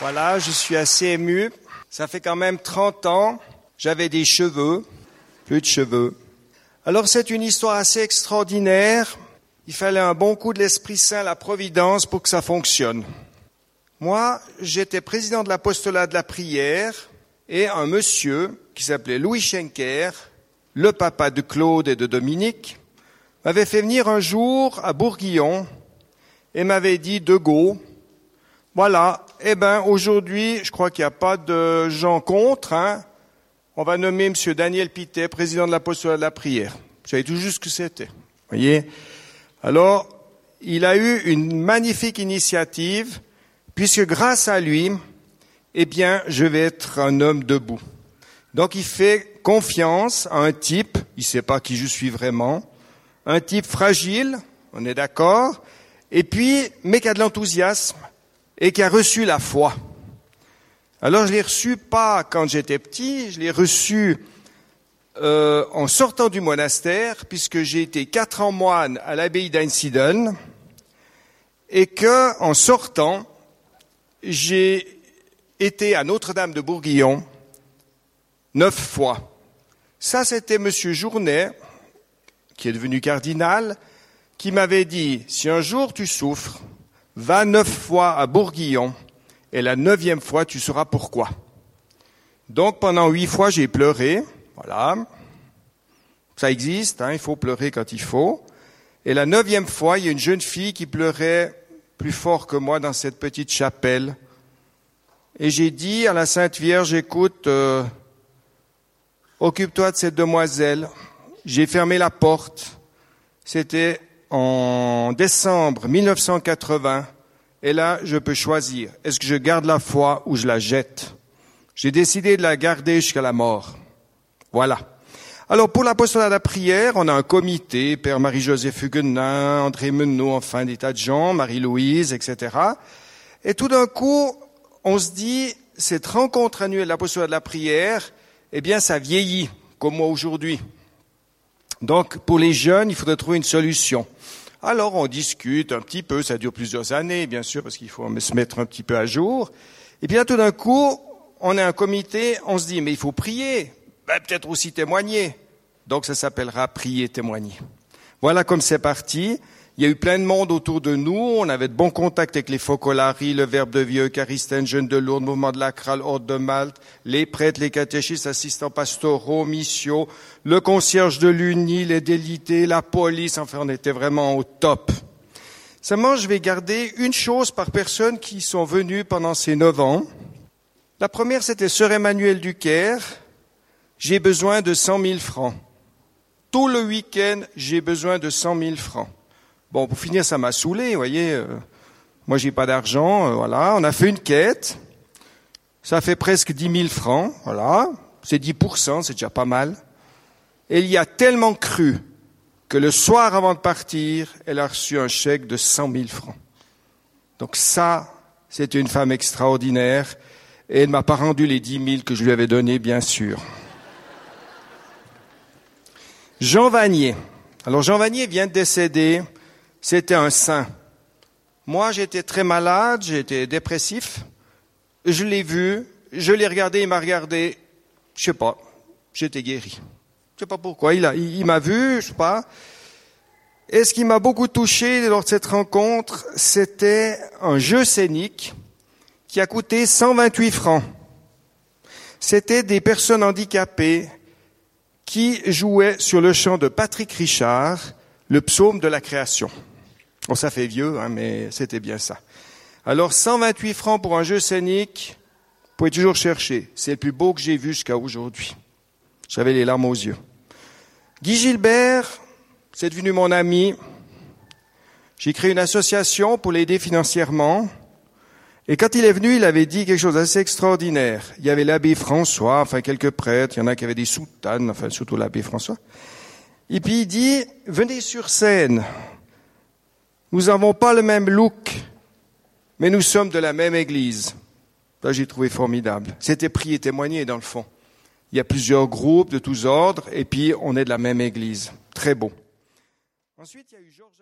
Voilà, je suis assez ému. Ça fait quand même 30 ans, j'avais des cheveux, plus de cheveux. Alors c'est une histoire assez extraordinaire. Il fallait un bon coup de l'Esprit Saint, la Providence, pour que ça fonctionne. Moi, j'étais président de l'apostolat de la prière et un monsieur qui s'appelait Louis Schenker, le papa de Claude et de Dominique, m'avait fait venir un jour à Bourguillon et m'avait dit de go. Voilà, aujourd'hui, je crois qu'il n'y a pas de gens contre, on va nommer M. Daniel Pittet, président de l'apostolat de la prière. Je savais tout juste ce que c'était. Voyez. Alors, il a eu une magnifique initiative, puisque grâce à lui, je vais être un homme debout. Donc, il fait confiance à un type, il ne sait pas qui je suis vraiment, un type fragile, on est d'accord, et puis, mais qui a de l'enthousiasme, et qui a reçu la foi. Alors je l'ai reçu pas quand j'étais petit, je l'ai reçu en sortant du monastère, puisque j'ai été 4 ans moine à l'abbaye d'Einsiedeln, et que en sortant, j'ai été à Notre-Dame de Bourguillon 9 fois. Ça, c'était Monsieur Journet, qui est devenu cardinal, qui m'avait dit, si un jour tu souffres, va 9 fois à Bourguillon, et la 9e fois, tu sauras pourquoi. Donc, pendant 8 fois, j'ai pleuré. Voilà. Ça existe, il faut pleurer quand il faut. Et la 9e fois, il y a une jeune fille qui pleurait plus fort que moi dans cette petite chapelle. Et j'ai dit à la Sainte Vierge, écoute, occupe-toi de cette demoiselle. J'ai fermé la porte. C'était en décembre 1980, et là, je peux choisir. Est-ce que je garde la foi ou je la jette? J'ai décidé de la garder jusqu'à la mort. Voilà. Alors, pour l'apostolat de la prière, on a un comité, Père Marie-Joseph Huguenin, André Menot, enfin des tas de gens, Marie-Louise, etc. Et tout d'un coup, on se dit, cette rencontre annuelle de l'apostolat de la prière, ça vieillit, comme moi aujourd'hui. Donc, pour les jeunes, il faudrait trouver une solution. Alors, on discute un petit peu, ça dure plusieurs années, bien sûr, parce qu'il faut se mettre un petit peu à jour. Et puis là, tout d'un coup, on est un comité, on se dit, mais il faut prier, peut-être aussi témoigner. Donc, ça s'appellera prier, témoigner. Voilà comme c'est parti. Il y a eu plein de monde autour de nous. On avait de bons contacts avec les Focolari, le Verbe de Vie, Eucharistène, Jeunes de Lourdes, Mouvement de la Crale, Ordre de Malte, les prêtres, les catéchistes, assistants pastoraux, missions, le concierge de l'Uni, les délités, la police. Enfin, on était vraiment au top. Seulement, je vais garder une chose par personne qui sont venus pendant ces 9 ans. La première, c'était Sœur Emmanuelle Ducaire. J'ai besoin de 100 000 francs. Tout le week-end, j'ai besoin de 100 000 francs. Bon, pour finir, ça m'a saoulé, vous voyez. Moi, j'ai pas d'argent, voilà. On a fait une quête. Ça fait presque 10 000 francs, voilà. C'est 10%, c'est déjà pas mal. Et il y a tellement cru que le soir avant de partir, elle a reçu un chèque de 100 000 francs. Donc ça, c'est une femme extraordinaire. Et elle m'a pas rendu les 10 000 que je lui avais donnés, bien sûr. Jean Vanier. Alors, Jean Vanier vient de décéder. C'était un saint. Moi, j'étais très malade, j'étais dépressif. Je l'ai vu, je l'ai regardé, il m'a regardé. Je sais pas, j'étais guéri. Je sais pas pourquoi, il m'a vu, je sais pas. Et ce qui m'a beaucoup touché lors de cette rencontre, c'était un jeu scénique qui a coûté 128 francs. C'était des personnes handicapées qui jouaient sur le chant de Patrick Richard, le psaume de la création. Bon, ça fait vieux, mais c'était bien ça. Alors, 128 francs pour un jeu scénique, vous pouvez toujours chercher. C'est le plus beau que j'ai vu jusqu'à aujourd'hui. J'avais les larmes aux yeux. Guy Gilbert, c'est devenu mon ami. J'ai créé une association pour l'aider financièrement. Et quand il est venu, il avait dit quelque chose d'assez extraordinaire. Il y avait l'abbé François, quelques prêtres, il y en a qui avaient des soutanes, surtout l'abbé François. Et puis il dit, venez sur scène. Nous n'avons pas le même look, mais nous sommes de la même église. Là, j'ai trouvé formidable. C'était prier et témoigner, dans le fond. Il y a plusieurs groupes de tous ordres, et puis on est de la même église. Très beau. Ensuite, il y a eu Georges